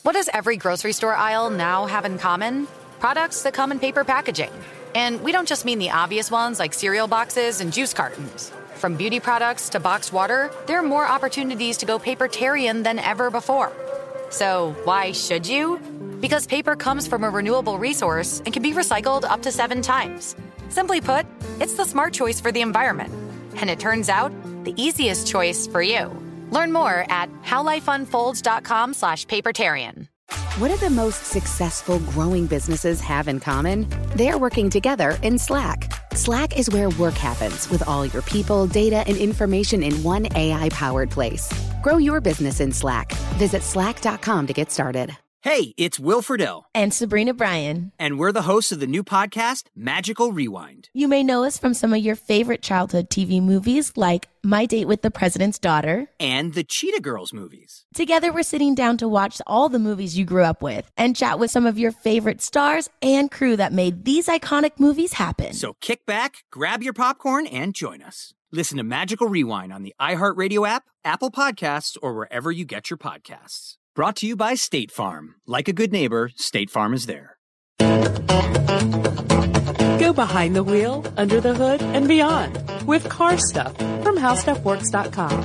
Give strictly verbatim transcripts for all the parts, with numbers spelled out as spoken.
What does every grocery store aisle now have in common? Products that come in paper packaging. And we don't just mean the obvious ones like cereal boxes and juice cartons. From beauty products to boxed water, there are more opportunities to go papertarian than ever before. So why should you? Because paper comes from a renewable resource and can be recycled up to seven times. Simply put, it's the smart choice for the environment. And it turns out, the easiest choice for you. Learn more at howlifeunfolds.com slash papertarian. What do the most successful growing businesses have in common? They're working together in Slack. Slack is where work happens with all your people, data, and information in one A I-powered place. Grow your business in Slack. Visit slack dot com to get started. Hey, it's Will Friedle. And Sabrina Bryan. And we're the hosts of the new podcast, Magical Rewind. You may know us from some of your favorite childhood T V movies like My Date with the President's Daughter. And the Cheetah Girls movies. Together, we're sitting down to watch all the movies you grew up with and chat with some of your favorite stars and crew that made these iconic movies happen. So kick back, grab your popcorn, and join us. Listen to Magical Rewind on the iHeartRadio app, Apple Podcasts, or wherever you get your podcasts. Brought to you by State Farm. Like a good neighbor, State Farm is there. Go behind the wheel, under the hood, and beyond with Car Stuff from how stuff works dot com.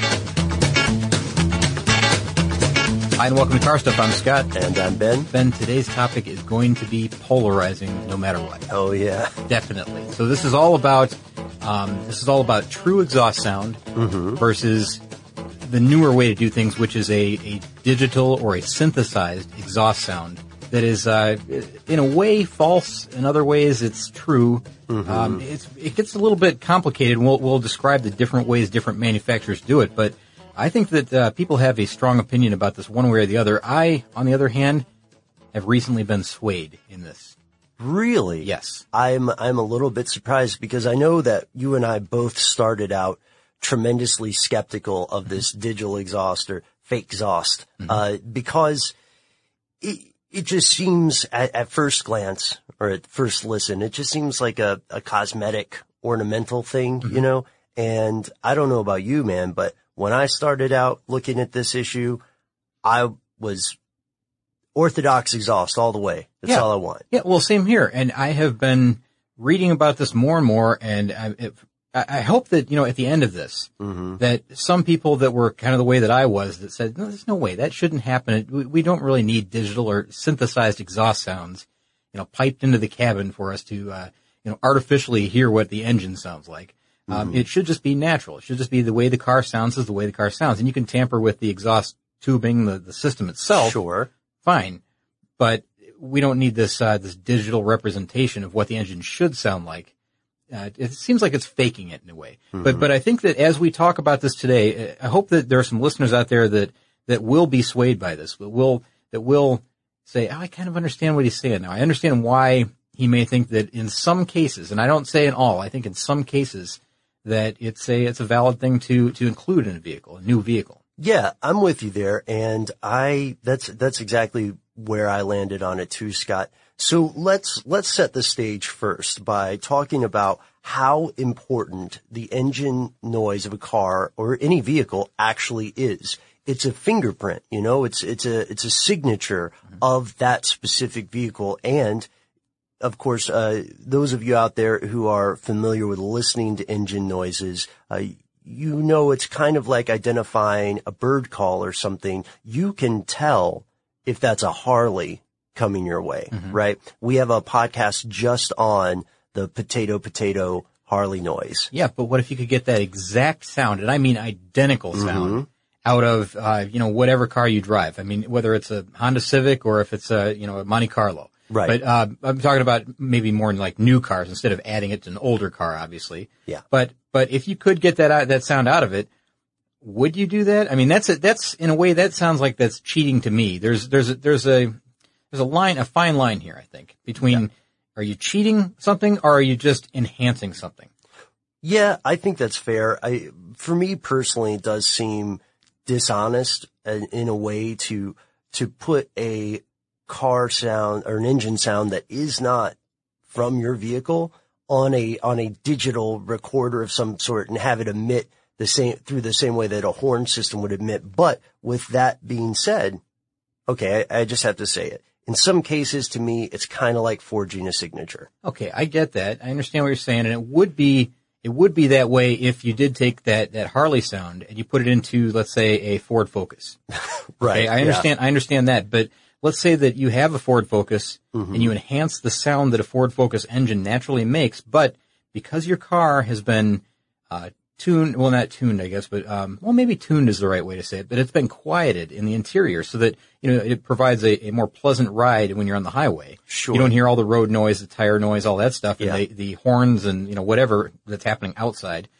Hi, and welcome to Car Stuff. I'm Scott. And I'm Ben. Ben, today's topic is going to be polarizing no matter what. Oh, yeah. Definitely. So this is all about, um, this is all about true exhaust sound mm-hmm. versus the newer way to do things, which is a, a digital or a synthesized exhaust sound that is, uh, in a way, false. In other ways, it's true. Mm-hmm. Um, it's, it gets a little bit complicated. We'll, we'll describe the different ways different manufacturers do it, but I think that uh, people have a strong opinion about this one way or the other. I, on the other hand, have recently been swayed in this. Really? Yes. I'm I'm a little bit surprised because I know that you and I both started out tremendously skeptical of this digital exhaust or fake exhaust, mm-hmm. uh, because it, it just seems at, at first glance or at first listen, it just seems like a, a cosmetic ornamental thing, mm-hmm. you know? And I don't know about you, man, but when I started out looking at this issue, I was orthodox exhaust all the way. That's yeah. all I want. Yeah. Well, same here. And I have been reading about this more and more, and I, it, I hope that, you know, at the end of this, mm-hmm. that some people that were kind of the way that I was that said, no, there's no way that shouldn't happen. We, we don't really need digital or synthesized exhaust sounds, you know, piped into the cabin for us to, uh, you know, artificially hear what the engine sounds like. Um, mm-hmm. It should just be natural. It should just be the way the car sounds is the way the car sounds. And you can tamper with the exhaust tubing, the, the system itself. Sure. Fine. But we don't need this, uh, this digital representation of what the engine should sound like. Uh, it seems like it's faking it in a way. Mm-hmm. But, but I think that as we talk about this today, I hope that there are some listeners out there that, that will be swayed by this, that will, that will say, oh, I kind of understand what he's saying now. I understand why he may think that in some cases, and I don't say in all, I think in some cases that it's a, it's a valid thing to, to include in a vehicle, a new vehicle. Yeah, I'm with you there. And I, that's, that's exactly where I landed on it too, Scott. So let's, let's set the stage first by talking about how important the engine noise of a car or any vehicle actually is. It's a fingerprint, you know, it's, it's a, it's a signature mm-hmm. of that specific vehicle. And of course, uh, those of you out there who are familiar with listening to engine noises, uh, you know, it's kind of like identifying a bird call or something. You can tell if that's a Harley coming your way, mm-hmm. right? We have a podcast just on the potato, potato Harley noise. Yeah, but what if you could get that exact sound, and I mean identical sound, mm-hmm. out of, uh, you know, whatever car you drive? I mean, whether it's a Honda Civic or if it's a, you know, a Monte Carlo. Right. But, uh, I'm talking about maybe more like new cars instead of adding it to an older car, obviously. Yeah. But, but if you could get that out, that sound out of it, would you do that? I mean, that's a, that's, in a way, that sounds like that's cheating to me. There's, there's a, there's a, there's a line, a fine line here, I think, between, yeah. Are you cheating something or are you just enhancing something? Yeah, I think that's fair. I, for me personally, it does seem dishonest in, in a way to, to put a car sound or an engine sound that is not from your vehicle on a, on a digital recorder of some sort and have it emit the same, through the same way that a horn system would emit. But with that being said, okay, I, I just have to say it. In some cases, to me, it's kind of like forging a signature. Okay, I get that. I understand what you're saying, and it would be it would be that way if you did take that that Harley sound and you put it into, let's say, a Ford Focus. Right. Okay, I understand. Yeah. I understand that, but let's say that you have a Ford Focus mm-hmm. and you enhance the sound that a Ford Focus engine naturally makes, but because your car has been uh tuned, well, not tuned, I guess, but, um, well, maybe tuned is the right way to say it, but it's been quieted in the interior so that, you know, it provides a, a more pleasant ride when you're on the highway. Sure. You don't hear all the road noise, the tire noise, all that stuff, Yeah. and the, the horns and, you know, whatever that's happening outside.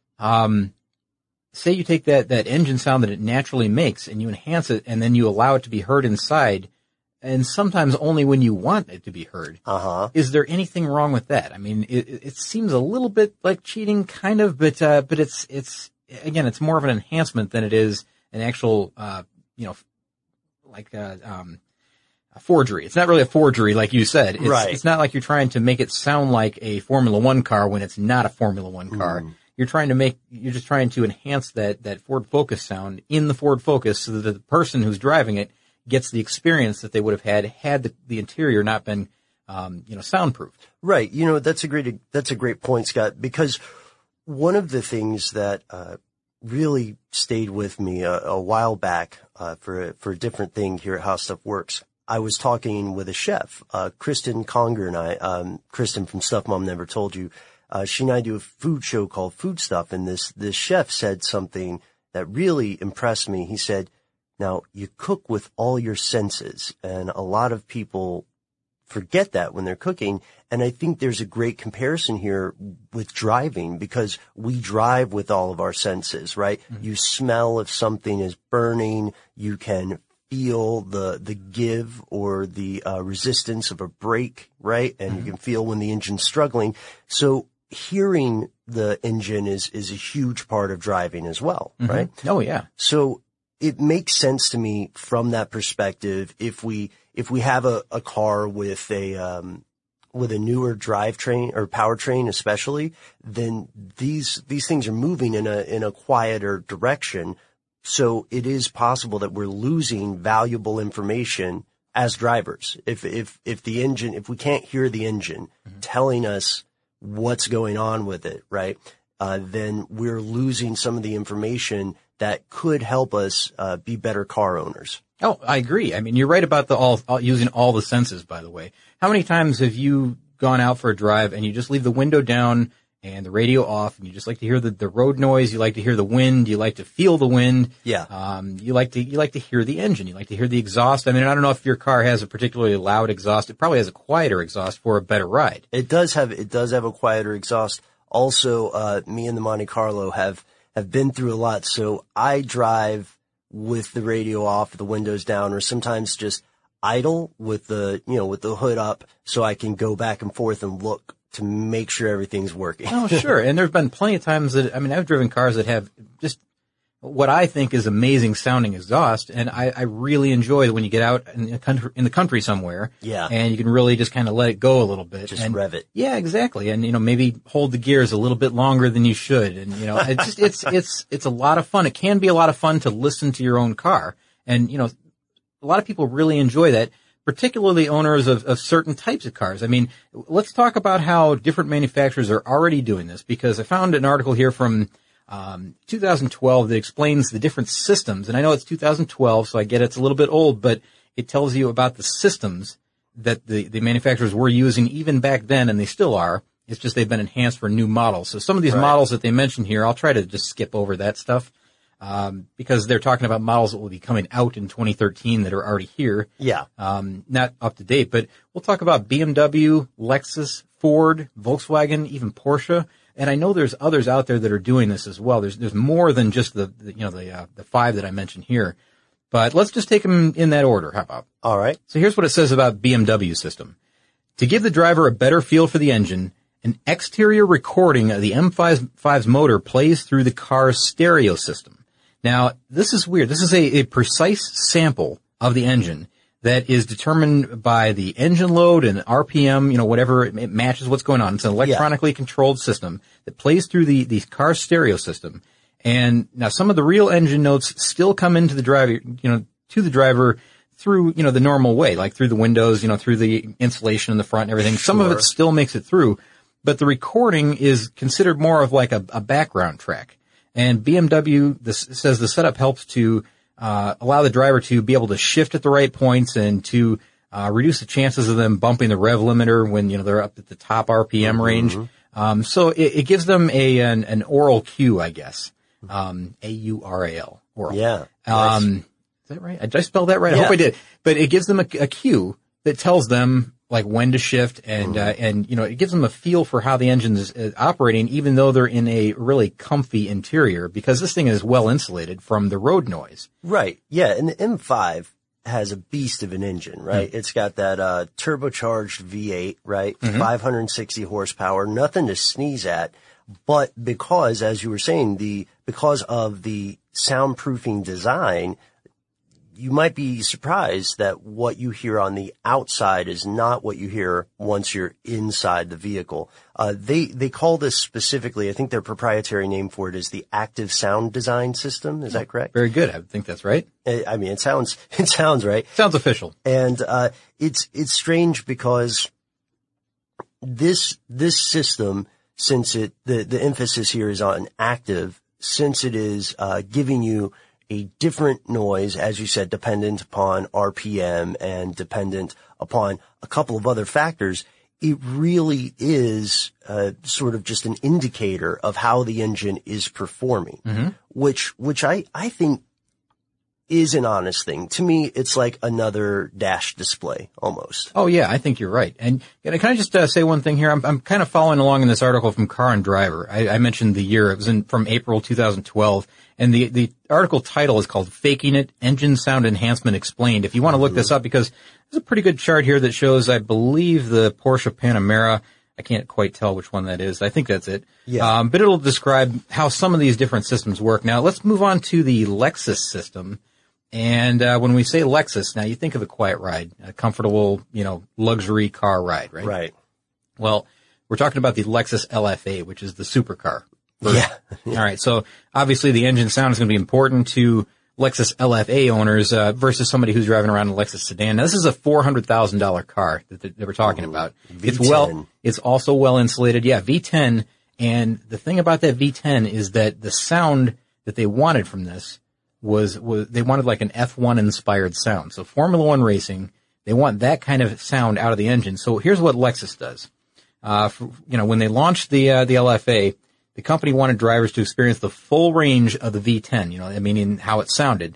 Um, say you take that, that engine sound that it naturally makes and you enhance it and then you allow it to be heard inside, and sometimes only when you want it to be heard. Uh-huh. Is there anything wrong with that? I mean, it, it seems a little bit like cheating, kind of, but uh, but it's it's again, it's more of an enhancement than it is an actual, uh, you know, like uh, um, a forgery. It's not really a forgery, like you said. It's, right. It's not like you're trying to make it sound like a Formula One car when it's not a Formula One car. Mm. You're trying to make, you're just trying to enhance that that Ford Focus sound in the Ford Focus so that the person who's driving it gets the experience that they would have had had the, the interior not been, um, you know, soundproofed. Right. You know, that's a great, that's a great point, Scott, because one of the things that, uh, really stayed with me a, a while back, uh, for, a, for a different thing here at How Stuff Works, I was talking with a chef, uh, Kristen Conger and I, um, Kristen from Stuff Mom Never Told You, uh, she and I do a food show called Food Stuff, and this, this chef said something that really impressed me. He said, now, you cook with all your senses, and a lot of people forget that when they're cooking, and I think there's a great comparison here with driving, because we drive with all of our senses, right? Mm-hmm. You smell if something is burning, you can feel the the give or the uh, resistance of a brake, right? And mm-hmm. you can feel when the engine's struggling. So hearing the engine is is a huge part of driving as well, mm-hmm. right? Oh, yeah. So it makes sense to me from that perspective. If we, if we have a, a car with a, um, with a newer drivetrain or powertrain especially, then these, these things are moving in a, in a quieter direction. So it is possible that we're losing valuable information as drivers. If, if, if the engine, if we can't hear the engine mm-hmm. telling us what's going on with it, right? Uh, then we're losing some of the information that could help us uh, be better car owners. Oh, I agree. I mean, you're right about the all, all using all the senses, by the way. How many times have you gone out for a drive and you just leave the window down and the radio off and you just like to hear the, the road noise, you like to hear the wind, you like to feel the wind. Yeah. Um, you like to, you like to hear the engine, you like to hear the exhaust. I mean, I don't know if your car has a particularly loud exhaust. It probably has a quieter exhaust for a better ride. It does have, it does have a quieter exhaust. Also, uh, me and the Monte Carlo have, have been through a lot. So I drive with the radio off, the windows down, or sometimes just idle with the, you know, with the hood up so I can go back and forth and look to make sure everything's working. Oh, sure. And there's been plenty of times that, I mean, I've driven cars that have just what I think is amazing sounding exhaust. And I, I really enjoy when you get out in the country, in the country somewhere. Yeah. And you can really just kind of let it go a little bit. Just and, rev it. Yeah, exactly. And, you know, maybe hold the gears a little bit longer than you should. And, you know, it's just, it's, it's, it's a lot of fun. It can be a lot of fun to listen to your own car. And, you know, a lot of people really enjoy that, particularly owners of, of certain types of cars. I mean, let's talk about how different manufacturers are already doing this, because I found an article here from um two thousand twelve that explains the different systems. And I know it's two thousand twelve, so I get it's a little bit old, but it tells you about the systems that the, the manufacturers were using even back then, and they still are. It's just they've been enhanced for new models. So some of these right. models that they mention here, I'll try to just skip over that stuff. Um, because they're talking about models that will be coming out in twenty thirteen that are already here. Yeah. Um, not up to date, but we'll talk about B M W, Lexus, Ford, Volkswagen, even Porsche. And I know there's others out there that are doing this as well. There's, there's more than just the, the you know, the, uh, the five that I mentioned here. But let's just take them in that order. How about? All right. So here's what it says about B M W system. To give the driver a better feel for the engine, an exterior recording of the M five's motor plays through the car's stereo system. Now, this is weird. This is a, a precise sample of the engine that is determined by the engine load and R P M, you know, whatever, it matches what's going on. It's an electronically yeah. controlled system that plays through the, the car stereo system. And now some of the real engine notes still come into the driver, you know, to the driver through, you know, the normal way, like through the windows, you know, through the insulation in the front and everything. Some Sure. of it still makes it through, but the recording is considered more of like a, a background track. And B M W this, says the setup helps to uh allow the driver to be able to shift at the right points and to uh reduce the chances of them bumping the rev limiter when, you know, they're up at the top R P M mm-hmm. range. Um so it, it gives them a an, an oral cue, I guess. Um A U R A L. Oral. Yeah. Um nice. Is that right? Did I spell that right? Yeah. I hope I did. But it gives them a, a cue that tells them like when to shift and, mm-hmm. uh, and, you know, it gives them a feel for how the engine is uh, operating, even though they're in a really comfy interior, because this thing is well insulated from the road noise. Right. Yeah. And the M five has a beast of an engine, right? Mm-hmm. It's got that, uh, turbocharged V eight, right? Mm-hmm. five hundred sixty horsepower, nothing to sneeze at. But because, as you were saying, the, because of the soundproofing design, you might be surprised that what you hear on the outside is not what you hear once you're inside the vehicle. Uh, they, they call this specifically, I think their proprietary name for it is the Active Sound Design System. Is that correct? Very good. I think that's right. I mean, it sounds, it sounds right. Sounds official. And, uh, it's, it's strange because this, this system, since it, the, the emphasis here is on active, since it is, uh, giving you a different noise, as you said, dependent upon R P M and dependent upon a couple of other factors, it really is uh, sort of just an indicator of how the engine is performing, mm-hmm. which which I, I think is an honest thing. To me, it's like another dash display almost. Oh, yeah, I think you're right. And can I just uh, say one thing here? I'm, I'm kind of following along in this article from Car and Driver. I, I mentioned the year. It was in, from April two thousand twelve. And the, the article title is called Faking It, Engine Sound Enhancement Explained. If you want to look mm-hmm. this up, because there's a pretty good chart here that shows, I believe, the Porsche Panamera. I can't quite tell which one that is. I think that's it. Yeah. Um, but it'll describe how some of these different systems work. Now, let's move on to the Lexus system. And uh when we say Lexus, now you think of a quiet ride, a comfortable, you know, luxury car ride, right? Right. Well, we're talking about the Lexus L F A, which is the supercar. Yeah. All right. So obviously the engine sound is going to be important to Lexus L F A owners uh versus somebody who's driving around a Lexus sedan. Now, this is a four hundred thousand dollars car that, that we're talking mm-hmm. about. V ten. It's well, it's also well insulated. Yeah, V ten. And the thing about that V ten is that the sound that they wanted from this was, was, they wanted like an F one inspired sound. So Formula One racing, they want that kind of sound out of the engine. So here's what Lexus does. Uh, for, you know, when they launched the, uh, the L F A, the company wanted drivers to experience the full range of the V ten, you know, I mean, how it sounded.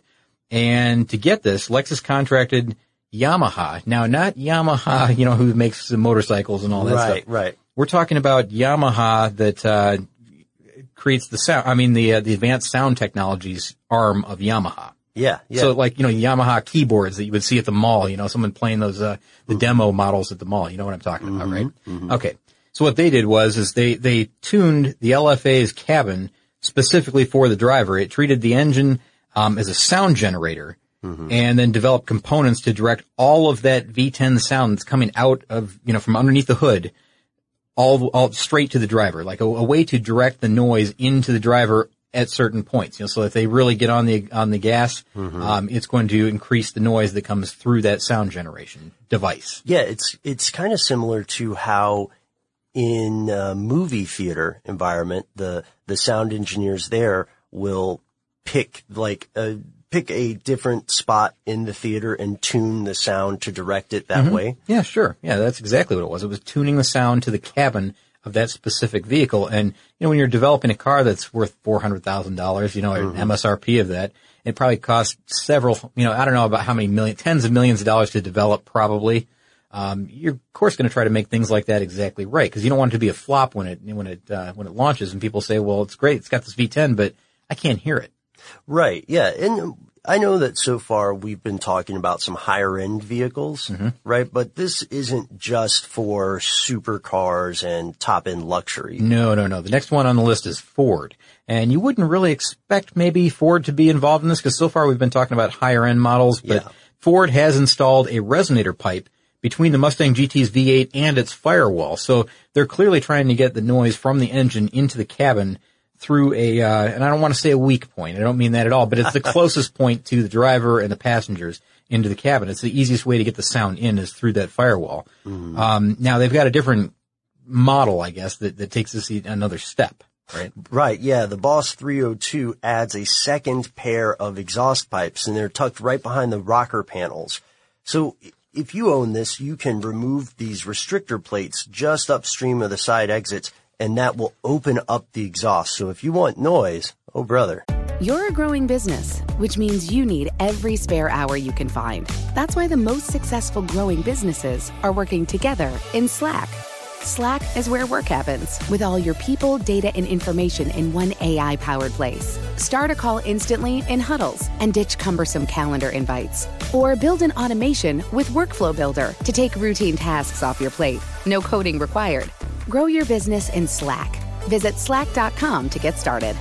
And to get this, Lexus contracted Yamaha. Now, not Yamaha, you know, who makes the motorcycles and all that right, stuff. Right, right. We're talking about Yamaha that, uh, creates the sound, I mean, the, uh, the advanced sound technologies arm of Yamaha. Yeah, yeah. So like, you know, Yamaha keyboards that you would see at the mall, you know, someone playing those, uh, the mm-hmm. demo models at the mall. You know what I'm talking mm-hmm. about, right? Mm-hmm. Okay. So what they did was, is they, they tuned the L F A's cabin specifically for the driver. It treated the engine, um, as a sound generator mm-hmm. and then developed components to direct all of that V ten sound that's coming out of, you know, from underneath the hood. All, all straight to the driver, like a, a way to direct the noise into the driver at certain points. You know, so if they really get on the, on the gas, mm-hmm. um, it's going to increase the noise that comes through that sound generation device. Yeah, it's, it's kind of similar to how in a movie theater environment, the, the sound engineers there will pick like a, pick a different spot in the theater and tune the sound to direct it that mm-hmm. way. Yeah, sure. Yeah, that's exactly what it was. It was tuning the sound to the cabin of that specific vehicle. And, you know, when you're developing a car that's worth four hundred thousand dollars, you know, mm-hmm. an M S R P of that, it probably costs several, you know, I don't know about how many million, tens of millions of dollars to develop probably. Um, you're of course going to try to make things like that exactly right, because you don't want it to be a flop when it, when it, uh, when it launches and people say, well, it's great, it's got this V ten, but I can't hear it. Right. Yeah. And I know that so far we've been talking about some higher end vehicles, mm-hmm. right? But this isn't just for supercars and top end luxury. No, no, no. The next one on the list is Ford. And you wouldn't really expect maybe Ford to be involved in this, because so far we've been talking about higher end models, but yeah. Ford has installed a resonator pipe between the Mustang G T's V eight and its firewall. So they're clearly trying to get the noise from the engine into the cabin through a, uh, and I don't want to say a weak point. I don't mean that at all, but it's the closest point to the driver and the passengers. into the cabin. It's the easiest way to get the sound in is through that firewall. Mm-hmm. Um, now they've got a different model, I guess, that, that takes this another step, right? Right, yeah. The Boss three oh two adds a second pair of exhaust pipes, and they're tucked right behind the rocker panels. So if you own this, you can remove these restrictor plates just upstream of the side exits, and that will open up the exhaust. So if you want noise, oh brother. You're a growing business, which means you need every spare hour you can find. That's why the most successful growing businesses are working together in Slack. Slack is where work happens, with all your people, data, and information in one A I-powered place. Start a call instantly in huddles and ditch cumbersome calendar invites. Or build an automation with Workflow Builder to take routine tasks off your plate. No coding required. Grow your business in Slack. Visit slack dot com to get started.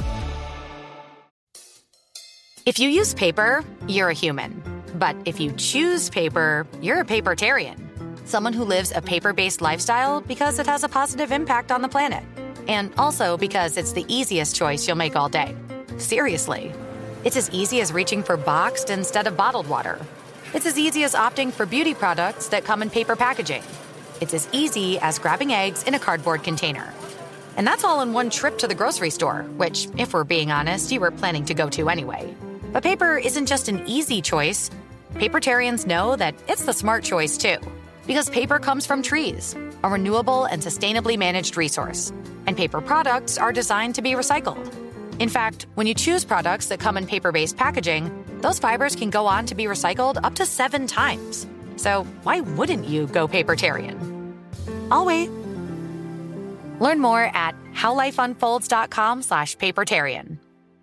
If you use paper, you're a human. But if you choose paper, you're a papertarian. Someone who lives a paper-based lifestyle because it has a positive impact on the planet. And also because it's the easiest choice you'll make all day. Seriously. It's as easy as reaching for boxed instead of bottled water. It's as easy as opting for beauty products that come in paper packaging. It's as easy as grabbing eggs in a cardboard container. And that's all in one trip to the grocery store, which, if we're being honest, you were planning to go to anyway. But paper isn't just an easy choice. Papertarians know that it's the smart choice, too. Because paper comes from trees, a renewable and sustainably managed resource. And paper products are designed to be recycled. In fact, when you choose products that come in paper-based packaging, those fibers can go on to be recycled up to seven times. So why wouldn't you go papertarian? I'll wait. Learn more at howlifeunfolds.com slash papertarian.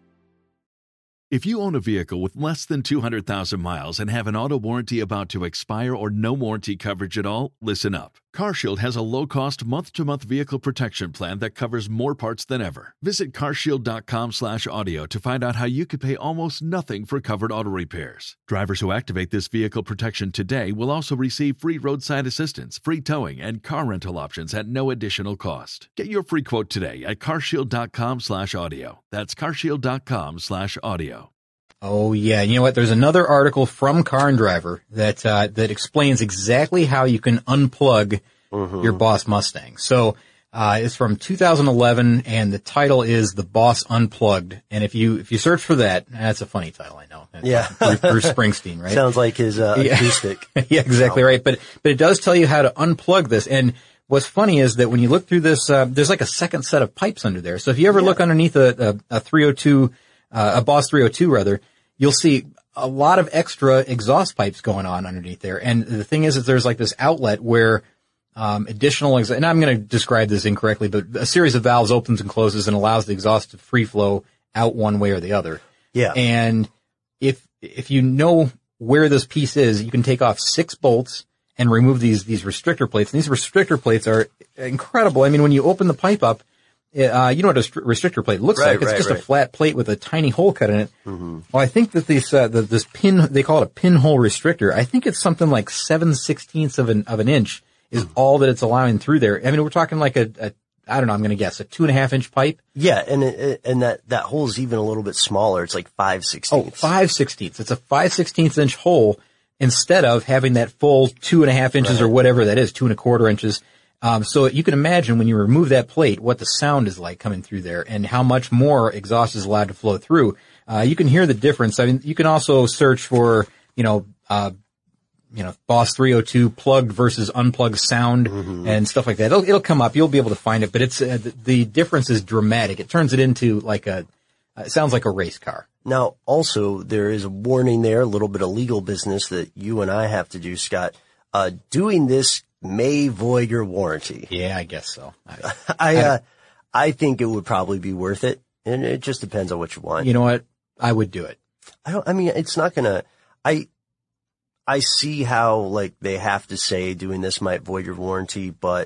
If you own a vehicle with less than two hundred thousand miles and have an auto warranty about to expire or no warranty coverage at all, listen up. CarShield has a low-cost month-to-month vehicle protection plan that covers more parts than ever. Visit carshield.com slash audio to find out how you could pay almost nothing for covered auto repairs. Drivers who activate this vehicle protection today will also receive free roadside assistance, free towing, and car rental options at no additional cost. Get your free quote today at carshield.com slash audio. That's carshield.com slash audio. Oh, yeah. You know what? There's another article from Car and Driver that uh, that explains exactly how you can unplug mm-hmm. your Boss Mustang. So uh it's from two thousand eleven, and the title is The Boss Unplugged. And if you if you search for that, that's a funny title, I know. That's yeah. Bruce, Bruce Springsteen, right? Sounds like his uh, acoustic. Yeah, yeah exactly wow. right. But but it does tell you how to unplug this. And what's funny is that when you look through this, uh, there's like a second set of pipes under there. So if you ever yeah. look underneath a, a, a three oh two, uh, a Boss three oh two rather, you'll see a lot of extra exhaust pipes going on underneath there. And the thing is that there's like this outlet where um additional ex- and I'm going to describe this incorrectly, but a series of valves opens and closes and allows the exhaust to free flow out one way or the other. Yeah. And if if you know where this piece is, you can take off six bolts and remove these these restrictor plates. And these restrictor plates are incredible. I mean, when you open the pipe up, Uh, you know what a restrictor plate looks right, like. It's right, just right. a flat plate with a tiny hole cut in it. Mm-hmm. Well, I think that this, uh, the, this pin, they call it a pinhole restrictor. I think it's something like seven sixteenths of an, of an inch is mm-hmm. all that it's allowing through there. I mean, we're talking like a, a I don't know, I'm going to guess a two and a half inch pipe. Yeah. And, it, and that, that hole is even a little bit smaller. It's like five sixteenths. Oh, five sixteenths. It's a five sixteenths inch hole instead of having that full two and a half inches right. or whatever that is, two and a quarter inches. Um, so you can imagine when you remove that plate, what the sound is like coming through there and how much more exhaust is allowed to flow through. Uh, you can hear the difference. I mean, you can also search for, you know, uh, you know, Boss three oh two plugged versus unplugged sound mm-hmm. and stuff like that. It'll, it'll come up. You'll be able to find it, but it's, uh, the, the difference is dramatic. It turns it into like a, uh, it sounds like a race car. Now, also, there is a warning there, a little bit of legal business that you and I have to do, Scott. Uh, doing this may void your warranty. Yeah, I guess so. I, I, uh, I think it would probably be worth it. And it just depends on what you want. You know what? I would do it. I don't, I mean, it's not gonna, I, I see how like they have to say doing this might void your warranty, but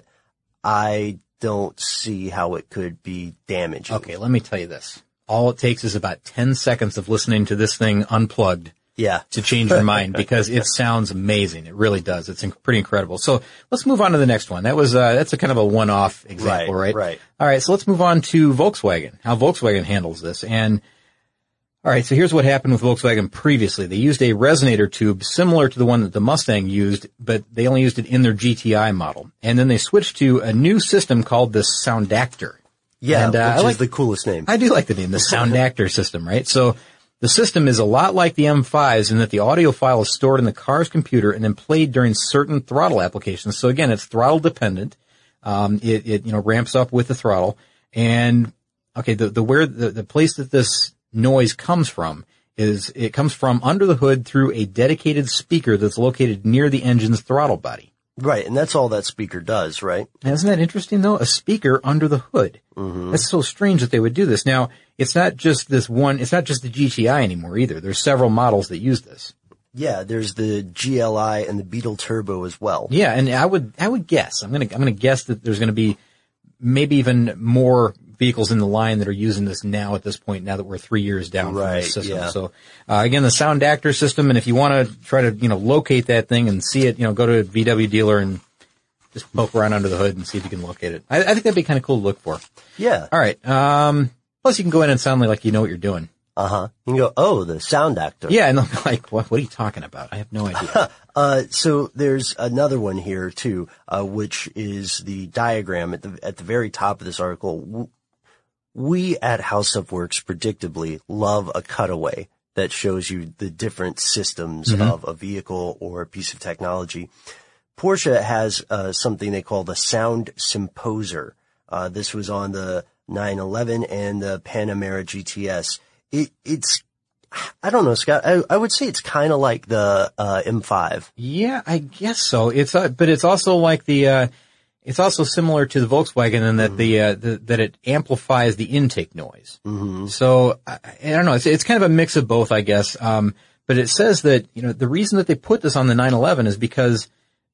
I don't see how it could be damaging. Okay. Let me tell you this. All it takes is about ten seconds of listening to this thing unplugged. Yeah. To change your mind because it sounds amazing. It really does. It's inc- pretty incredible. So let's move on to the next one. That was, uh, that's a kind of a one-off example, right? Right, right. All right. So let's move on to Volkswagen, how Volkswagen handles this. And All right, so here's what happened with Volkswagen previously. They used a resonator tube similar to the one that the Mustang used, but they only used it in their G T I model. And then they switched to a new system called the Soundactor. Yeah, and, uh, which like, is the coolest name. I do like the name, the Soundactor system, right? So the system is a lot like the M fives in that the audio file is stored in the car's computer and then played during certain throttle applications. So again, it's throttle dependent. Um, it, it, you know, ramps up with the throttle. And, okay, the, the, where, the, the place that this noise comes from is it comes from under the hood through a dedicated speaker that's located near the engine's throttle body. Right, and that's all that speaker does, right? And isn't that interesting, though? A speaker under the hood. Mm-hmm. That's so strange that they would do this. Now, it's not just this one, it's not just the G T I anymore either. There's several models that use this. Yeah, there's the G L I and the Beetle Turbo as well. Yeah, and I would, I would guess, I'm gonna, I'm gonna guess that there's gonna be maybe even more vehicles in the line that are using this now at this point, now that we're three years down right, from the system. Yeah. So, uh, again, the Soundactor system, and if you want to try to, you know, locate that thing and see it, you know, go to a V W dealer and just poke around under the hood and see if you can locate it. I, I think that'd be kind of cool to look for. Yeah. All right. Um, plus you can go in and sound like you know what you're doing. Uh-huh. You can go, oh, the Soundactor. Yeah, and they'll be like, what, what are you talking about? I have no idea. uh, so there's another one here too, uh, which is the diagram at the, at the very top of this article. We at How Stuff Works predictably love a cutaway that shows you the different systems mm-hmm. of a vehicle or a piece of technology. Porsche has, uh, something they call the Sound Symposer. Uh, this was on the nine eleven and the Panamera G T S. It, it's, I don't know, Scott, I, I would say it's kind of like the, uh, M five. Yeah, I guess so. It's, uh, but it's also like the, uh, it's also similar to the Volkswagen in that mm-hmm. the, uh, the, that it amplifies the intake noise. Mm-hmm. So, I, I don't know, it's, it's kind of a mix of both, I guess. Um, but it says that, you know, the reason that they put this on the nine eleven is because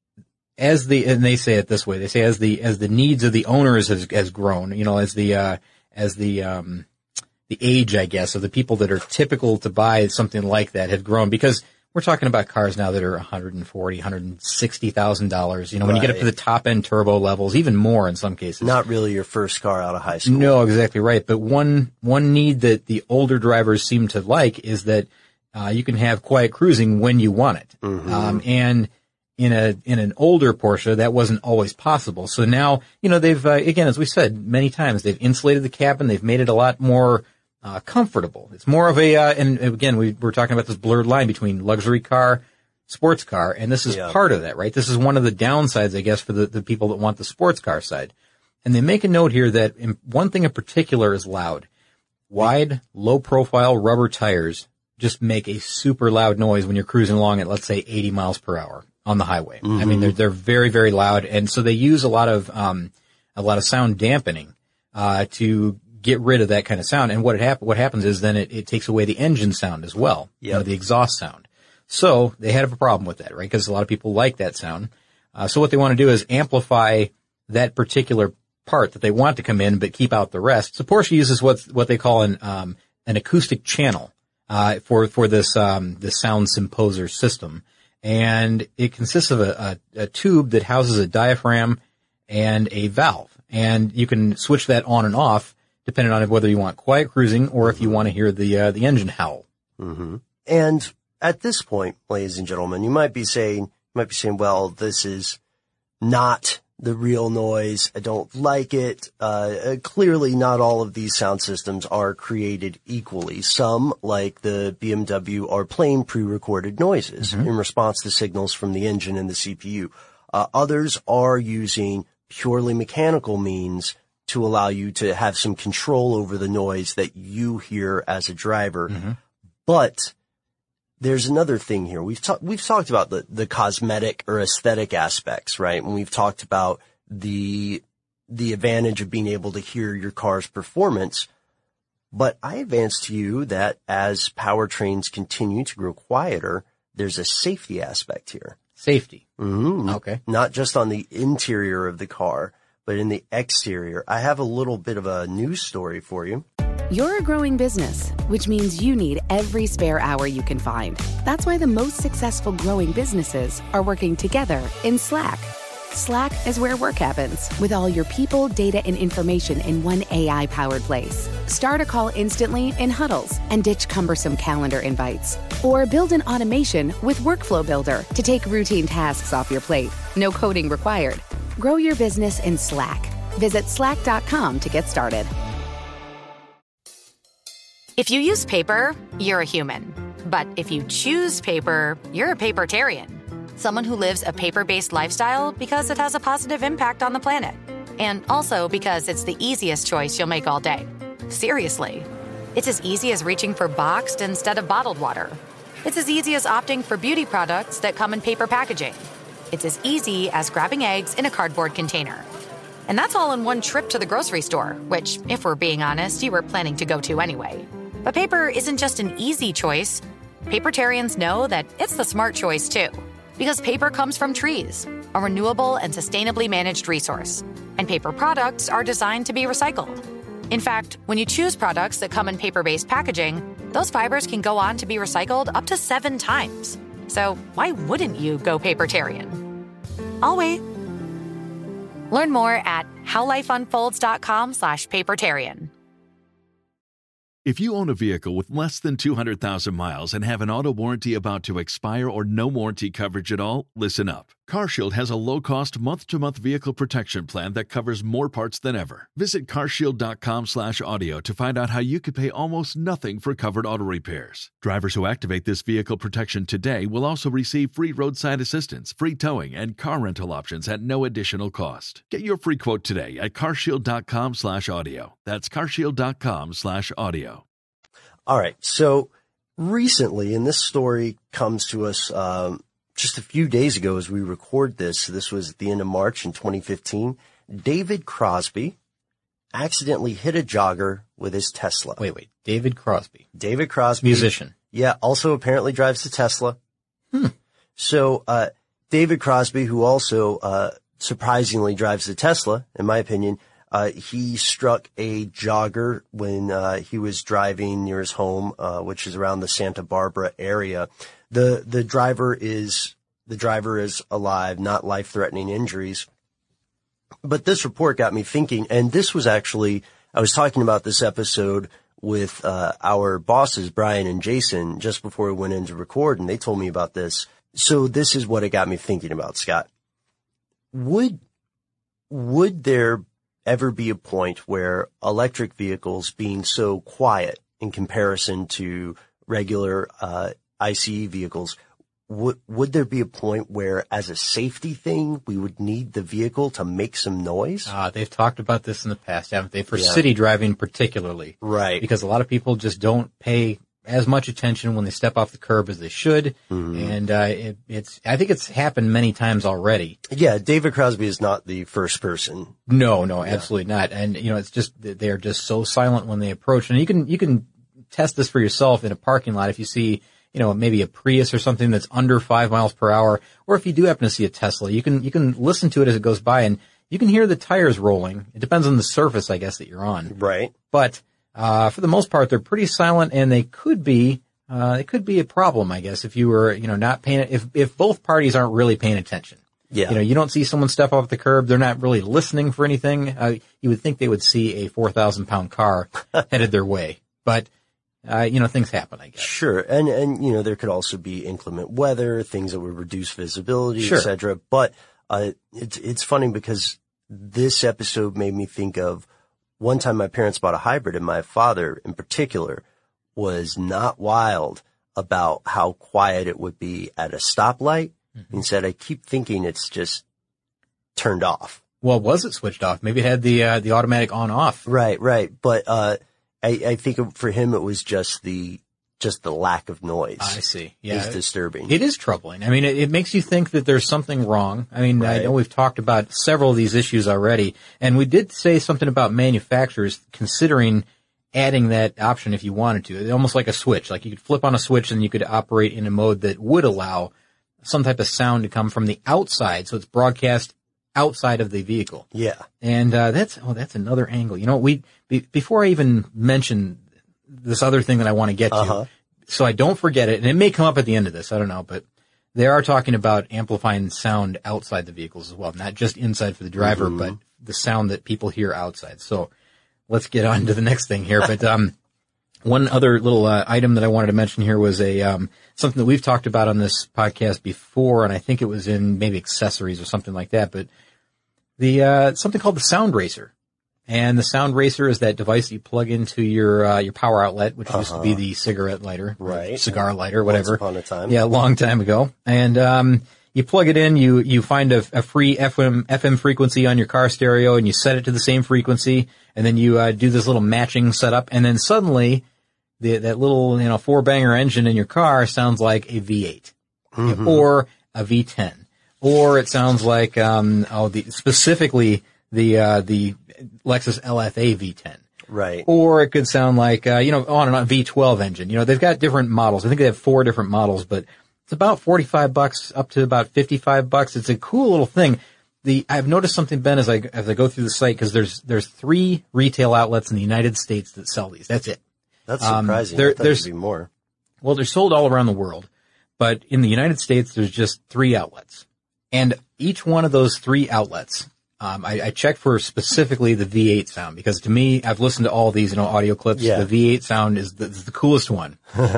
as the, and they say it this way, they say as the, as the needs of the owners has, has grown, you know, as the, uh, as the, um, the age, I guess, of the people that are typical to buy something like that have grown, because we're talking about cars now that are one hundred forty thousand dollars, one hundred sixty thousand dollars. You know, when right. you get up to the top end turbo levels, even more in some cases. Not really your first car out of high school. No, exactly right. But one, one need that the older drivers seem to like is that, uh, you can have quiet cruising when you want it. Mm-hmm. Um, and in a, in an older Porsche, that wasn't always possible. So now, you know, they've, uh, again, as we said many times, they've insulated the cabin. They've made it a lot more Uh, comfortable. It's more of a, uh, and again, we were talking about this blurred line between luxury car, sports car, and this is yeah. part of that, right? This is one of the downsides, I guess, for the, the people that want the sports car side. And they make a note here that in, one thing in particular is loud. Wide, low profile rubber tires just make a super loud noise when you're cruising along at, let's say, eighty miles per hour on the highway. Mm-hmm. I mean, they're, they're very, very loud. And so they use a lot of, um, a lot of sound dampening, uh, to get rid of that kind of sound. And what it hap- what happens is then it, it takes away the engine sound as well, yep. you know, the exhaust sound. So they had a problem with that, right? Because a lot of people like that sound. Uh, so what they want to do is amplify that particular part that they want to come in, but keep out the rest. So Porsche uses what what they call an um, an acoustic channel uh, for for this um, this Sound Symposer system, and it consists of a, a, a tube that houses a diaphragm and a valve, and you can switch that on and off depending on whether you want quiet cruising or if you want to hear the uh, the engine howl. Mm-hmm. And at this point, ladies and gentlemen, you might be saying, you might be saying, well, this is not the real noise. I don't like it. Uh, clearly not all of these sound systems are created equally. Some, like the B M W, are plain pre-recorded noises mm-hmm. in response to signals from the engine and the C P U. Uh, others are using purely mechanical means to allow you to have some control over the noise that you hear as a driver. Mm-hmm. But there's another thing here. We've talked, we've talked about the, the cosmetic or aesthetic aspects, right? And we've talked about the, the advantage of being able to hear your car's performance. But I advance to you that as powertrains continue to grow quieter, there's a safety aspect here. Safety. Mm-hmm. Okay. Not just on the interior of the car, but in the exterior. I have a little bit of a news story for you. You're a growing business, which means you need every spare hour you can find. That's why the most successful growing businesses are working together in Slack. Slack is where work happens, with all your people, data, and information in one A I-powered place. Start a call instantly in huddles and ditch cumbersome calendar invites. Or build an automation with Workflow Builder to take routine tasks off your plate. No coding required. Grow your business in Slack. Visit slack dot com to get started. If you use paper, you're a human. But if you choose paper, you're a papertarian. Someone who lives a paper-based lifestyle because it has a positive impact on the planet. And also because it's the easiest choice you'll make all day. Seriously. It's as easy as reaching for boxed instead of bottled water. It's as easy as opting for beauty products that come in paper packaging. It's as easy as grabbing eggs in a cardboard container. And that's all in one trip to the grocery store, which, if we're being honest, you were planning to go to anyway. But paper isn't just an easy choice. Papertarians know that it's the smart choice, too. Because paper comes from trees, a renewable and sustainably managed resource. And paper products are designed to be recycled. In fact, when you choose products that come in paper-based packaging, those fibers can go on to be recycled up to seven times. So why wouldn't you go papertarian? I'll wait. Learn more at howlifeunfolds.com slash papertarian. If you own a vehicle with less than two hundred thousand miles and have an auto warranty about to expire or no warranty coverage at all, listen up. CarShield has a low-cost month-to-month vehicle protection plan that covers more parts than ever. Visit carshield.com slash audio to find out how you could pay almost nothing for covered auto repairs. Drivers who activate this vehicle protection today will also receive free roadside assistance, free towing, and car rental options at no additional cost. Get your free quote today at carshield.com slash audio. That's carshield.com slash audio. All right. So recently, and this story comes to us um, just a few days ago as we record this. This was at the end of March in twenty fifteen. David Crosby accidentally hit a jogger with his Tesla. Wait, wait. David Crosby. David Crosby. Musician. Yeah. Also apparently drives the Tesla. Hmm. So, uh, David Crosby, who also, uh, surprisingly drives the Tesla, in my opinion, Uh, he struck a jogger when, uh, he was driving near his home, uh, which is around the Santa Barbara area. The, the driver is, the driver is alive, not life-threatening injuries. But this report got me thinking, and this was actually, I was talking about this episode with, uh, our bosses, Brian and Jason, just before we went in to record, and they told me about this. So this is what it got me thinking about, Scott. Would, would there ever be a point where electric vehicles being so quiet in comparison to regular uh I C E vehicles, would would there be a point where, as a safety thing, we would need the vehicle to make some noise? Uh, they've talked about this in the past, haven't they? For Yeah. city driving particularly. Right. Because a lot of people just don't pay as much attention when they step off the curb as they should. Mm-hmm. And uh, it, it's, I think it's happened many times already. Yeah, David Crosby is not the first person. No, no, absolutely not. And, you know, it's just, they're just so silent when they approach. And you can, you can test this for yourself in a parking lot if you see, you know, maybe a Prius or something that's under five miles per hour. Or if you do happen to see a Tesla, you can, you can listen to it as it goes by and you can hear the tires rolling. It depends on the surface, I guess, that you're on. Right. But, uh, for the most part, they're pretty silent and they could be, uh, it could be a problem, I guess, if you were, you know, not paying, if, if both parties aren't really paying attention. Yeah. You know, you don't see someone step off the curb. They're not really listening for anything. Uh, you would think they would see a four thousand pound car headed their way. But, uh, you know, things happen, I guess. Sure. And, and, you know, there could also be inclement weather, things that would reduce visibility, Sure. et cetera. But, uh, it's, it's funny because this episode made me think of one time my parents bought a hybrid, and my father in particular was not wild about how quiet it would be at a stoplight. Mm-hmm. He said, I keep thinking it's just turned off. Well, was it switched off? Maybe it had the, uh, the automatic on off. Right, right. But, uh, I, I think for him it was just the, just the lack of noise. I see. Yeah. Is disturbing. It is troubling. I mean, it, it makes you think that there's something wrong. I mean, Right. I know we've talked about several of these issues already, and we did say something about manufacturers considering adding that option if you wanted to. It's almost like a switch. Like you could flip on a switch and you could operate in a mode that would allow some type of sound to come from the outside, so it's broadcast outside of the vehicle. Yeah. And uh that's oh that's another angle. You know, we be, before I even mention this other thing that I want to get to, Uh-huh. so I don't forget it, and it may come up at the end of this, I don't know, but they are talking about amplifying sound outside the vehicles as well, not just inside for the driver, mm-hmm. but the sound that people hear outside. So let's get on to the next thing here. But um, one other little uh, item that I wanted to mention here was a um, something that we've talked about on this podcast before, and I think it was in maybe accessories or something like that. But the uh, something called the Sound Racer. And the Sound Racer is that device that you plug into your uh, your power outlet, which uh-huh. used to be the cigarette lighter, right? Cigar lighter, whatever. Once upon a time. Yeah, a long time ago. And um you plug it in, you you find a, a free F M F M frequency on your car stereo, and you set it to the same frequency, and then you uh, do this little matching setup, and then suddenly the, that little you know four banger engine in your car sounds like a V eight mm-hmm. or a V ten, or it sounds like um oh the specifically the uh the Lexus L F A V ten. Right. Or it could sound like, uh, you know, on and on V twelve engine. You know, they've got different models. I think they have four different models, but it's about forty-five bucks up to about fifty-five bucks. It's a cool little thing. The, I've noticed something, Ben, as I, as I go through the site, cause there's, there's three retail outlets in the United States that sell these. That's it. That's surprising. Um, there, I thought there's, there'd be more. Well, they're sold all around the world, but in the United States, there's just three outlets. And each one of those three outlets, Um, I, I checked for specifically the V eight sound because to me, I've listened to all these, you know, audio clips. Yeah. The V eight sound is the, is the coolest one,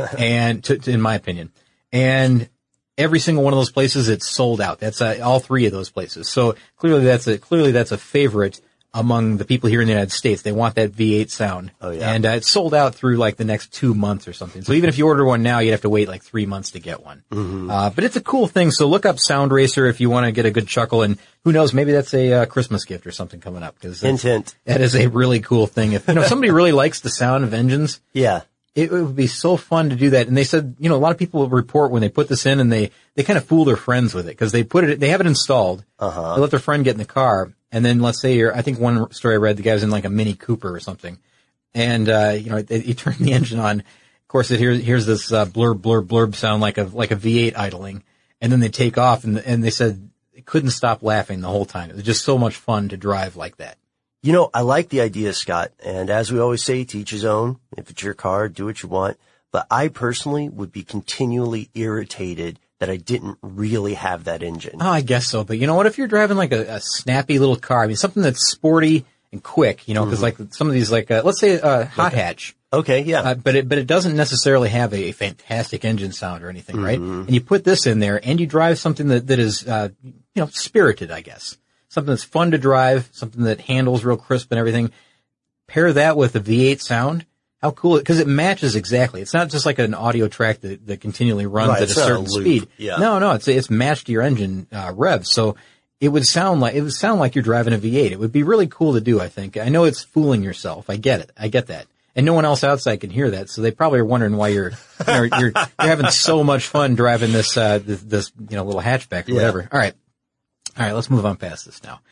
and to, to, in my opinion, and every single one of those places, it's sold out. That's uh, all three of those places. So clearly, that's a clearly that's a favorite among the people here in the United States. They want that V eight sound. Oh, yeah. And uh, it's sold out through like the next two months or something. So even if you order one now, you'd have to wait like three months to get one. Mm-hmm. Uh, but it's a cool thing. So look up Sound Racer if you want to get a good chuckle. And who knows, maybe that's a uh, Christmas gift or something coming up. Cause hint, hint. That is a really cool thing. If, you know, somebody really likes the sound of engines. Yeah. It, it would be so fun to do that. And they said, you know, a lot of people report when they put this in and they, they kind of fool their friends with it because they put it, they have it installed. Uh-huh. They let their friend get in the car. And then let's say you're, I think one story I read, the guy was in like a Mini Cooper or something. And, uh, you know, he turned the engine on. Of course, it hears, hears this, uh, blurb, blurb, blurb sound like a, like a V eight idling. And then they take off and, and they said they couldn't stop laughing the whole time. It was just so much fun to drive like that. You know, I like the idea, Scott. And as we always say, to each his own. If it's your car, do what you want. But I personally would be continually irritated that I didn't really have that engine. Oh, I guess so. But you know what? If you're driving like a, a snappy little car, I mean, something that's sporty and quick, you know, because mm-hmm. like some of these, like, uh, let's say a hot okay. hatch. Okay, yeah. Uh, but it, but it doesn't necessarily have a, a fantastic engine sound or anything, mm-hmm. right? And you put this in there and you drive something that, that is, uh, you know, spirited, I guess. Something that's fun to drive, something that handles real crisp and everything. Pair that with a V eight sound. How cool, because it matches exactly. It's not just like an audio track that, that continually runs right, at a certain a speed. Yeah. No, no, it's, it's matched to your engine, uh, revs. So it would sound like, it would sound like you're driving a V eight. It would be really cool to do, I think. I know it's fooling yourself. I get it. I get that. And no one else outside can hear that. So they probably are wondering why you're, you're, you're, you're having so much fun driving this, uh, this, this, you know, little hatchback or yeah. whatever. All right. All right. Let's move on past this now.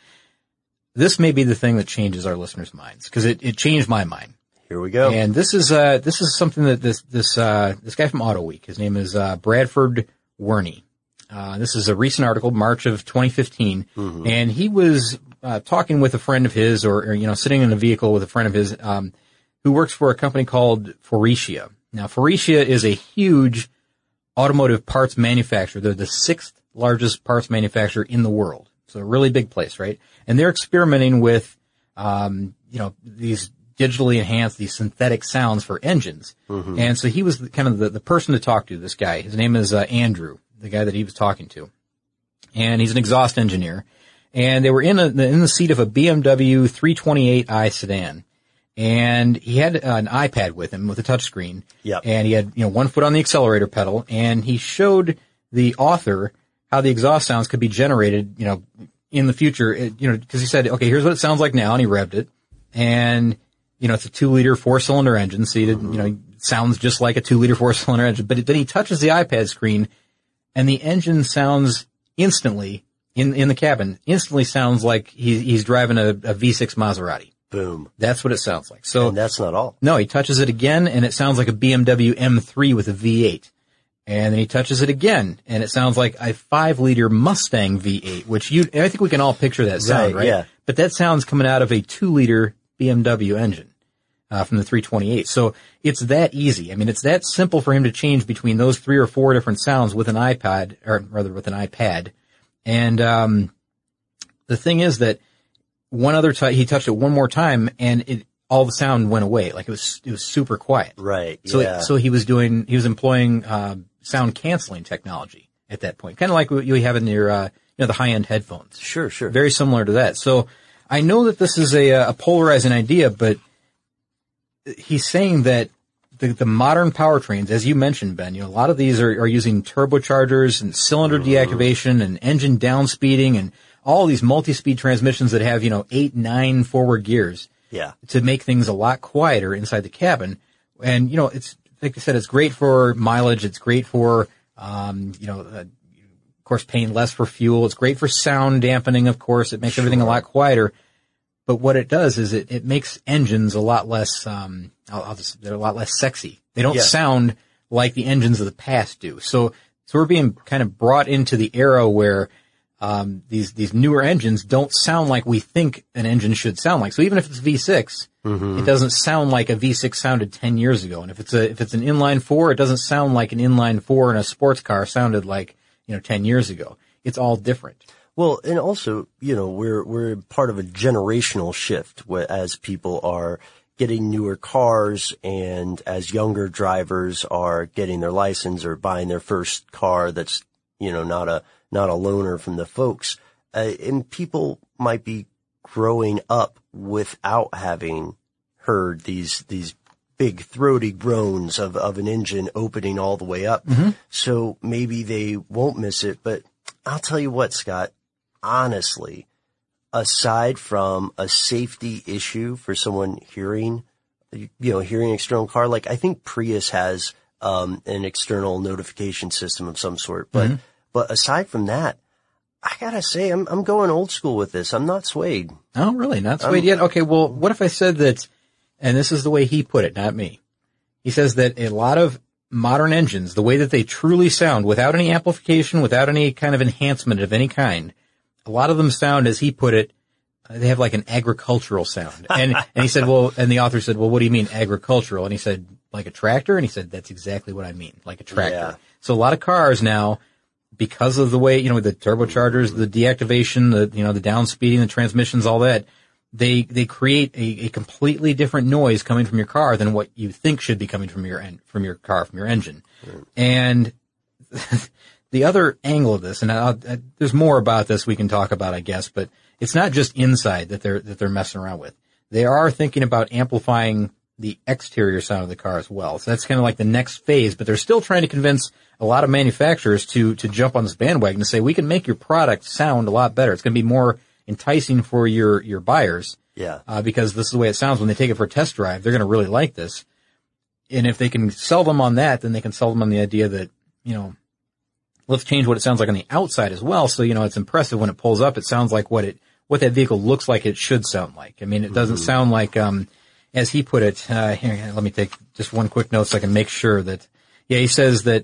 This may be the thing that changes our listeners' minds because it, it changed my mind. Here we go. And this is, uh, this is something that this, this, uh, this guy from Auto Week, his name is, uh, Bradford Werney. Uh, this is a recent article, March of twenty fifteen. Mm-hmm. And he was, uh, talking with a friend of his or, or, you know, sitting in a vehicle with a friend of his, um, who works for a company called Faurecia. Now, Faurecia is a huge automotive parts manufacturer. They're the sixth largest parts manufacturer in the world. So a really big place, right? And they're experimenting with, um, you know, these digitally enhanced, these synthetic sounds for engines. Mm-hmm. And so he was the, kind of the, the person to talk to, this guy. His name is uh, Andrew, the guy that he was talking to. And he's an exhaust engineer. And they were in a, in the seat of a B M W three twenty-eight i sedan. And he had an iPad with him with a touchscreen. Yep. And he had, you know, one foot on the accelerator pedal. And he showed the author how the exhaust sounds could be generated, you know, in the future. You know, because he said, okay, here's what it sounds like now. And he revved it. And you know, it's a two-liter four-cylinder engine, so you know, it sounds just like a two-liter four-cylinder engine. But then he touches the iPad screen, and the engine sounds instantly in in the cabin. Instantly sounds like he, he's driving a, a V six Maserati. Boom. That's what it sounds like. So and that's not all. No, he touches it again, and it sounds like a B M W M three with a V eight. And then he touches it again, and it sounds like a five-liter Mustang V eight, which you I think we can all picture that sound, right? right? Yeah. But that sound's coming out of a two-liter B M W engine. uh, from the three twenty-eight. So it's that easy. I mean, it's that simple for him to change between those three or four different sounds with an iPad, or rather with an iPad. And um the thing is that one other time, he touched it one more time, and it all the sound went away. Like it was, it was super quiet. Right. So, yeah. so he was doing, he was employing, uh, sound canceling technology at that point. Kind of like what you have in your, uh, you know, the high-end headphones. Sure, sure. Very similar to that. So I know that this is a, a polarizing idea, but he's saying that the, the modern powertrains, as you mentioned, Ben, you know, a lot of these are, are using turbochargers and cylinder mm. deactivation and engine downspeeding and all these multi-speed transmissions that have, you know, eight, nine forward gears. Yeah. To make things a lot quieter inside the cabin. And, you know, it's, like I said, it's great for mileage. It's great for, um, you know, uh, of course, paying less for fuel. It's great for sound dampening, of course. It makes sure. everything a lot quieter. But what it does is it, it makes engines a lot less, um, I'll, I'll just, they're a lot less sexy. They don't yeah. sound like the engines of the past do. So, so we're being kind of brought into the era where, Um, these, these newer engines don't sound like we think an engine should sound like. So even if it's V six, mm-hmm. it doesn't sound like a V six sounded ten years ago. And if it's a, if it's an inline four, it doesn't sound like an inline four in a sports car sounded like, you know, ten years ago. It's all different. Well, and also, you know, we're, we're part of a generational shift where, as people are getting newer cars and as younger drivers are getting their license or buying their first car that's, you know, not a, not a loaner from the folks. Uh, and people might be growing up without having heard these, these big throaty groans of, of an engine opening all the way up. Mm-hmm. So maybe they won't miss it. But I'll tell you what, Scott, honestly, aside from a safety issue for someone hearing, you know, hearing an external car, like I think Prius has, um, an external notification system of some sort, but mm-hmm. But aside from that, I gotta say, I'm, I'm going old school with this. I'm not swayed. Oh, really? Not swayed I'm, yet? Okay, well, what if I said that, and this is the way he put it, not me. He says that a lot of modern engines, the way that they truly sound, without any amplification, without any kind of enhancement of any kind, a lot of them sound, as he put it, they have like an agricultural sound. And, and he said, well, and the author said, well, what do you mean agricultural? And he said, like a tractor? And he said, that's exactly what I mean, like a tractor. Yeah. So a lot of cars now, because of the way, you know, the turbochargers, the deactivation, the, you know, the downspeeding, the transmissions, all that, they, they create a, a completely different noise coming from your car than what you think should be coming from your en- from your car, from your engine. Mm. And the other angle of this, and I'll, I, there's more about this we can talk about, I guess, but it's not just inside that they're, that they're messing around with. They are thinking about amplifying the exterior sound of the car as well. So that's kind of like the next phase, but they're still trying to convince a lot of manufacturers to, to jump on this bandwagon to say, we can make your product sound a lot better. It's going to be more enticing for your, your buyers. Yeah. Uh, because this is the way it sounds when they take it for a test drive. They're going to really like this. And if they can sell them on that, then they can sell them on the idea that, you know, let's change what it sounds like on the outside as well. So, you know, it's impressive when it pulls up. It sounds like what it, what that vehicle looks like it should sound like. I mean, it doesn't mm-hmm. sound like, um, as he put it, uh, here, let me take just one quick note so I can make sure that, yeah, he says that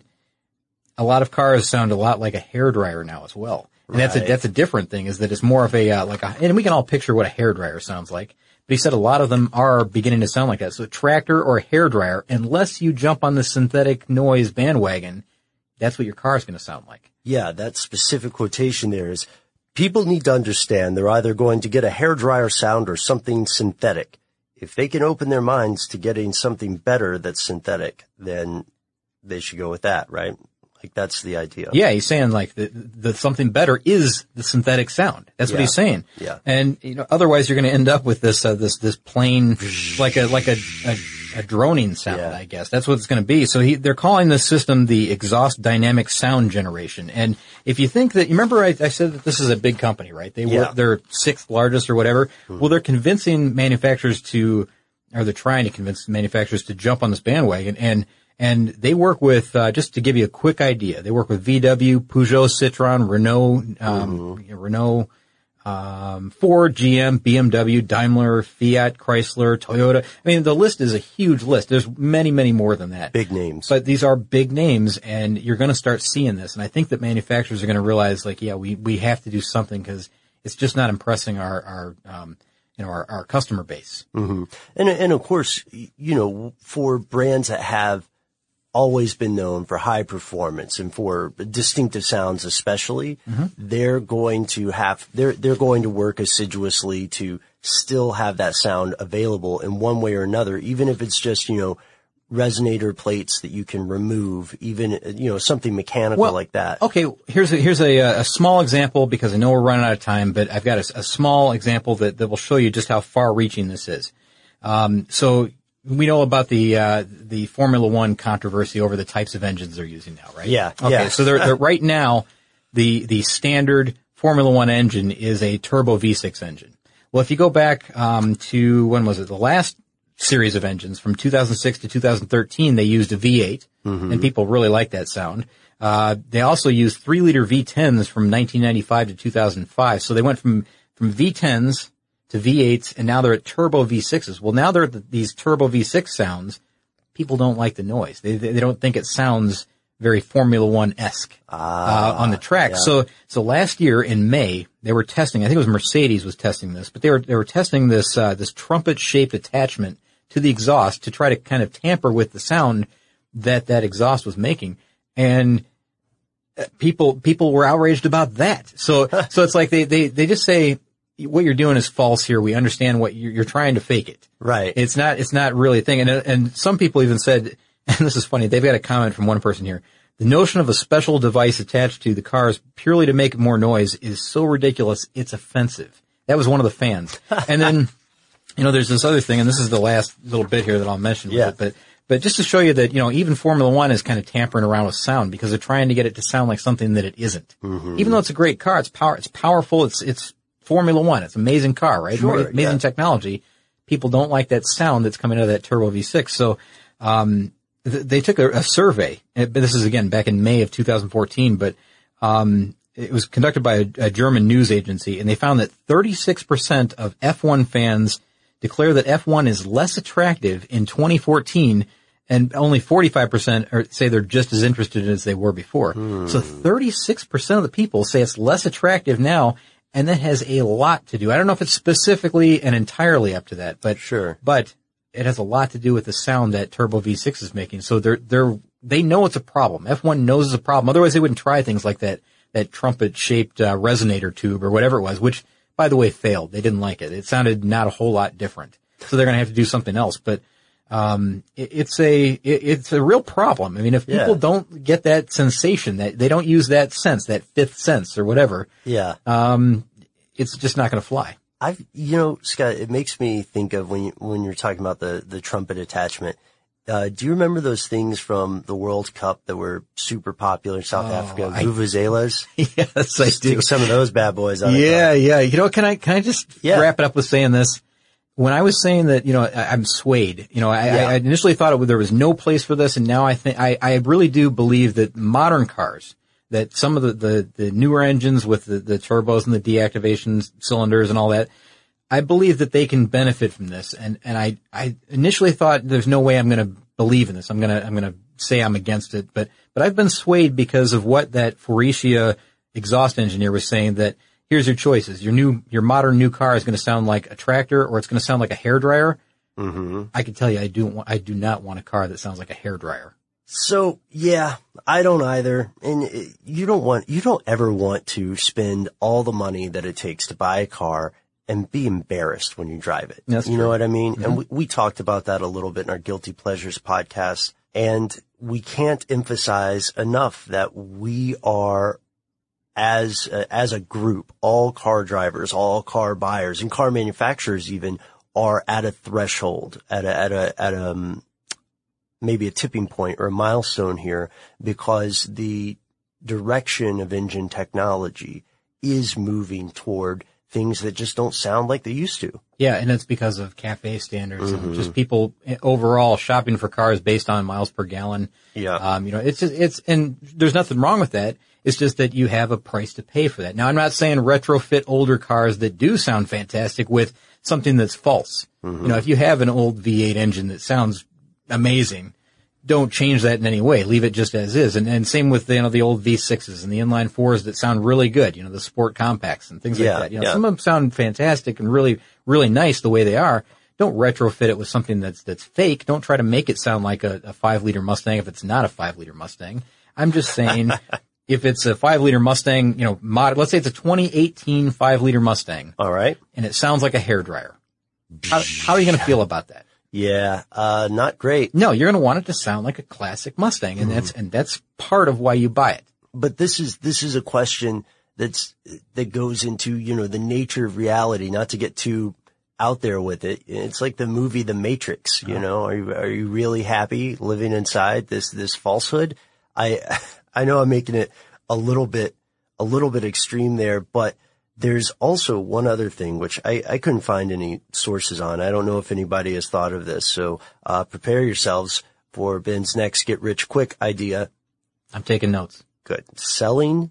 a lot of cars sound a lot like a hairdryer now as well. And right. that's a, that's a different thing, is that it's more of a, uh, like a, and we can all picture what a hairdryer sounds like. But he said a lot of them are beginning to sound like that. So a tractor or a hairdryer, unless you jump on the synthetic noise bandwagon, that's what your car is going to sound like. Yeah, that specific quotation there is, people need to understand they're either going to get a hairdryer sound or something synthetic. If they can open their minds to getting something better that's synthetic, then they should go with that, right? Like that's the idea. Yeah, he's saying like the, the something better is the synthetic sound. That's yeah. what he's saying. Yeah. And you know, otherwise you're going to end up with this uh, this this plain like a like a a, a droning sound. Yeah. I guess that's what it's going to be. So he they're calling this system the exhaust dynamic sound generation. And if you think that, you remember I, I said that this is a big company, right? They yeah. work, they're sixth largest or whatever. Hmm. Well, they're convincing manufacturers to, or they're trying to convince manufacturers to jump on this bandwagon. And And they work with, uh, just to give you a quick idea, they work with V W, Peugeot, Citroën, Renault, um, mm-hmm. Renault, um, Ford, G M, B M W, Daimler, Fiat, Chrysler, Toyota. I mean, the list is a huge list. There's many, many more than that. Big names. But these are big names, and you're going to start seeing this. And I think that manufacturers are going to realize, like, yeah, we, we have to do something because it's just not impressing our, our, um, you know, our, our customer base. Mm-hmm. And, and of course, you know, for brands that have always been known for high performance and for distinctive sounds especially, mm-hmm. they're going to have, they're, they're going to work assiduously to still have that sound available in one way or another, even if it's just, you know, resonator plates that you can remove, even, you know, something mechanical well, like that. Okay, here's a, here's a, a small example because I know we're running out of time, but I've got a, a small example that, that will show you just how far-reaching this is. Um, so we know about the uh, the Formula One controversy over the types of engines they're using now, right? Yeah. Okay, yeah. so they're, they're right now the the standard Formula One engine is a turbo V six engine. Well, if you go back um, to when was it the last series of engines from two thousand six to two thousand thirteen, they used a V eight, mm-hmm. and people really like that sound. Uh, they also used three liter V tens from nineteen ninety-five to two thousand five. So they went from, from V tens to V eights, and now they're at turbo V sixes. Well, now they're at the, these turbo V six sounds. People don't like the noise. They, they, they don't think it sounds very Formula One-esque, ah, uh, on the track. Yeah. So, so last year in May, they were testing, I think it was Mercedes was testing this, but they were, they were testing this, uh, this trumpet-shaped attachment to the exhaust to try to kind of tamper with the sound that that exhaust was making. And people, people were outraged about that. So, so it's like they, they, they just say, what you're doing is false here. We understand what you're, you're trying to fake it. Right. It's not, it's not really a thing. And, and some people even said, and this is funny, they've got a comment from one person here. The notion of a special device attached to the cars purely to make more noise is so ridiculous, it's offensive. That was one of the fans. And then, you know, there's this other thing, and this is the last little bit here that I'll mention with yeah. it, but, but just to show you that, you know, even Formula One is kind of tampering around with sound because they're trying to get it to sound like something that it isn't. Mm-hmm. Even though it's a great car, it's power, it's powerful, it's, it's Formula One, it's an amazing car, right? Sure, amazing yeah. technology. People don't like that sound that's coming out of that turbo V six. So, um, th- they took a, a survey, but this is again back in May of two thousand fourteen, but, um, it was conducted by a, a German news agency, and they found that thirty-six percent of F one fans declare that F one is less attractive in twenty fourteen, and only forty-five percent are, say they're just as interested as they were before. Hmm. So thirty-six percent of the people say it's less attractive now, and that has a lot to do. I don't know if it's specifically and entirely up to that, but sure. But it has a lot to do with the sound that turbo V six is making. So they're they're they know it's a problem. F one knows it's a problem. Otherwise, they wouldn't try things like that that trumpet-shaped uh, resonator tube or whatever it was, which, by the way, failed. They didn't like it. It sounded not a whole lot different. So they're going to have to do something else. But um it, it's a it, it's a real problem. I mean, if people yeah. don't get that sensation, that they don't use that sense, that fifth sense or whatever, yeah, um, it's just not going to fly. I've, you know, Scott, it makes me think of when you, when you're talking about the, the trumpet attachment. Uh, do you remember those things from the World Cup that were super popular in South Oh, Africa? I- Vuvuzelas? Yes, I do. Stick some of those bad boys on. Yeah, yeah. You know, can I can I just Yeah. wrap it up with saying this? When I was saying that, you know, I, I'm swayed. You know, I, Yeah. I initially thought it, there was no place for this, and now I think I, I really do believe that modern cars, that some of the, the, the newer engines with the, the turbos and the deactivation cylinders and all that, I believe that they can benefit from this. And, and I, I initially thought there's no way I'm going to believe in this. I'm going to, I'm going to say I'm against it. But, but I've been swayed because of what that Faurecia exhaust engineer was saying, that here's your choices. Your new, your modern new car is going to sound like a tractor, or it's going to sound like a hairdryer. Mm-hmm. I can tell you, I do want, I do not want a car that sounds like a hairdryer. So, yeah, I don't either. And it, you don't want, you don't ever want to spend all the money that it takes to buy a car and be embarrassed when you drive it. That's you true. know what I mean? Mm-hmm. And we, we talked about that a little bit in our Guilty Pleasures podcast. And we can't emphasize enough that we are, as uh, as a group, all car drivers, all car buyers, and car manufacturers even, are at a threshold, at a at a at a um, maybe a tipping point or a milestone here, because the direction of engine technology is moving toward things that just don't sound like they used to. Yeah, and it's because of CAFE standards Mm-hmm. and just people overall shopping for cars based on miles per gallon. Yeah. Um, you know, it's just, it's, and there's nothing wrong with that. It's just that you have a price to pay for that. Now, I'm not saying retrofit older cars that do sound fantastic with something that's false. Mm-hmm. You know, if you have an old V eight engine that sounds amazing, don't change that in any way. Leave it just as is. And, and same with, you know, the old V sixes and the inline fours that sound really good, you know, the sport compacts and things Yeah, like that. You know, yeah. some of them sound fantastic and really, really nice the way they are. Don't retrofit it with something that's, that's fake. Don't try to make it sound like a, a five liter Mustang if it's not a five liter Mustang. I'm just saying, if it's a five liter Mustang, you know, mod, let's say it's a twenty eighteen five liter Mustang. All right. And it sounds like a hairdryer. How, how are you going to feel about that? Yeah, uh, not great. No, you're going to want it to sound like a classic Mustang, and that's and that's part of why you buy it. But this is this is a question that's that goes into, you know, the nature of reality. Not to get too out there with it. It's like the movie The Matrix. You know, are you are you really happy living inside this this falsehood? I I know I'm making it a little bit a little bit extreme there, but there's also one other thing which I, I couldn't find any sources on. I don't know if anybody has thought of this. So uh prepare yourselves for Ben's next get rich quick idea. I'm taking notes. Good. Selling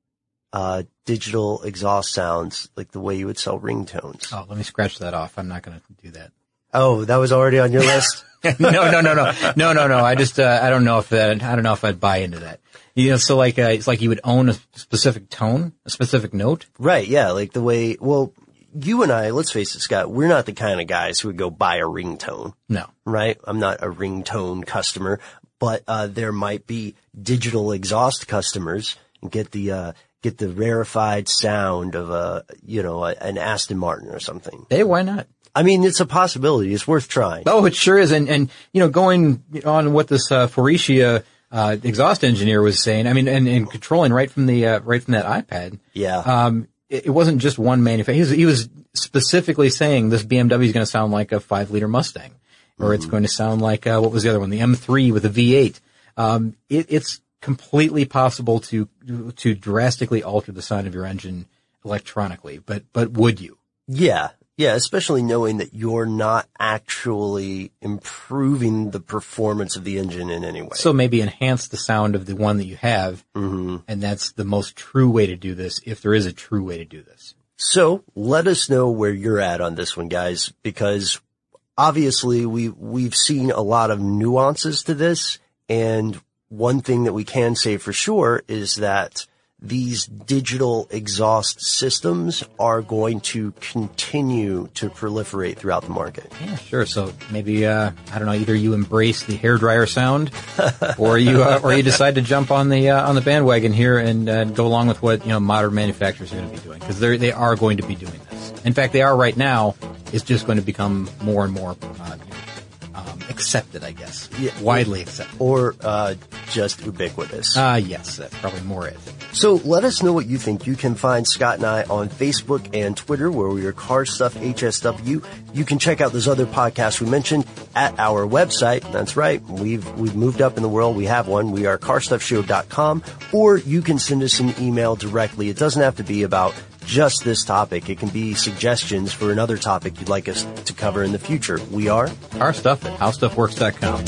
uh digital exhaust sounds like the way you would sell ringtones. Oh, let me scratch that off. I'm not going to do that. Oh, that was already on your list? no, no, no, no, no, no, no. I just, uh, I don't know if that, I don't know if I'd buy into that. You know, so like, uh, it's like you would own a specific tone, a specific note. Right. Yeah. Like the way, well, you and I, let's face it, Scott, we're not the kind of guys who would go buy a ringtone. No. Right. I'm not a ringtone customer, but, uh, there might be digital exhaust customers and get the, uh, get the rarefied sound of a, you know, a, an Aston Martin or something. Hey, why not? I mean, it's a possibility. It's worth trying. Oh, it sure is. And, and, you know, going on what this, uh, Faurecia, uh, exhaust engineer was saying, I mean, and, and controlling right from the, uh, right from that iPad. Yeah. Um, it, it wasn't just one manufacturer. He was, he was specifically saying this B M W is going to sound like a five liter Mustang, or mm-hmm. it's going to sound like, uh, what was the other one? The M three with a V eight. Um, it, it's completely possible to, to drastically alter the sound of your engine electronically, but, but would you? Yeah. Yeah, especially knowing that you're not actually improving the performance of the engine in any way. So maybe enhance the sound of the one that you have, mm-hmm. and that's the most true way to do this, if there is a true way to do this. So let us know where you're at on this one, guys, because obviously we, we've seen a lot of nuances to this, and one thing that we can say for sure is that these digital exhaust systems are going to continue to proliferate throughout the market. Yeah, sure. So maybe, uh, I don't know, either you embrace the hairdryer sound or you, uh, or you decide to jump on the, uh, on the bandwagon here and, uh, go along with what, you know, modern manufacturers are going to be doing. Cause they they are going to be doing this. In fact, they are right now. It's just going to become more and more, uh, um, accepted, I guess. Yeah, widely accepted. Or, uh, just ubiquitous. Ah, uh, yes. That's probably more it. So let us know what you think. You can find Scott and I on Facebook and Twitter, where we are Car Stuff H S W. You can check out those other podcasts we mentioned at our website. That's right. We've we've moved up in the world. We have one. We are car stuff show dot com. Or you can send us an email directly. It doesn't have to be about just this topic. It can be suggestions for another topic you'd like us to cover in the future. We are Car Stuff at how stuff works dot com.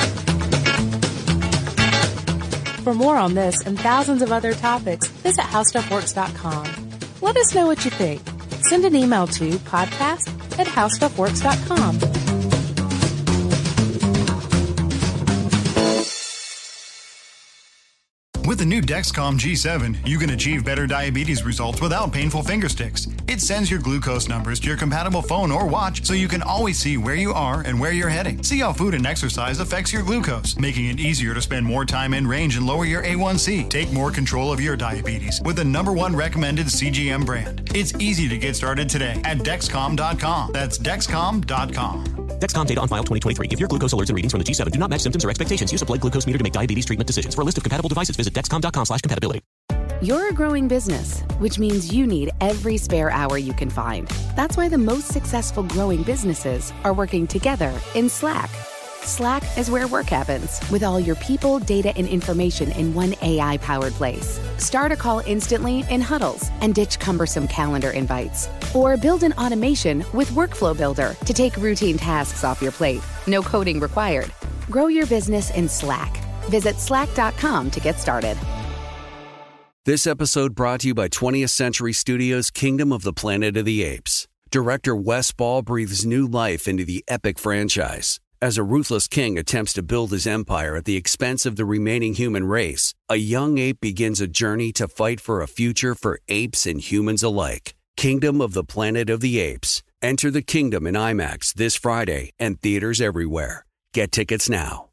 For more on this and thousands of other topics, visit how stuff works dot com. Let us know what you think. Send an email to podcast at how stuff works dot com. With the new Dexcom G seven, you can achieve better diabetes results without painful finger sticks. It sends your glucose numbers to your compatible phone or watch so you can always see where you are and where you're heading. See how food and exercise affects your glucose, making it easier to spend more time in range and lower your A one C. Take more control of your diabetes with the number one recommended C G M brand. It's easy to get started today at Dexcom dot com. That's Dexcom dot com. Dexcom data on file twenty twenty-three. If your glucose alerts and readings from the G seven do not match symptoms or expectations, use a blood glucose meter to make diabetes treatment decisions. For a list of compatible devices, visit Dexcom dot com slash compatibility. You're a growing business, which means you need every spare hour you can find. That's why the most successful growing businesses are working together in Slack. Slack is where work happens, with all your people, data, and information in one A I-powered place. Start a call instantly in huddles and ditch cumbersome calendar invites. Or build an automation with Workflow Builder to take routine tasks off your plate. No coding required. Grow your business in Slack. Visit slack dot com to get started. This episode brought to you by twentieth Century Studios' Kingdom of the Planet of the Apes. Director Wes Ball breathes new life into the epic franchise. As a ruthless king attempts to build his empire at the expense of the remaining human race, a young ape begins a journey to fight for a future for apes and humans alike. Kingdom of the Planet of the Apes. Enter the kingdom in IMAX this Friday and theaters everywhere. Get tickets now.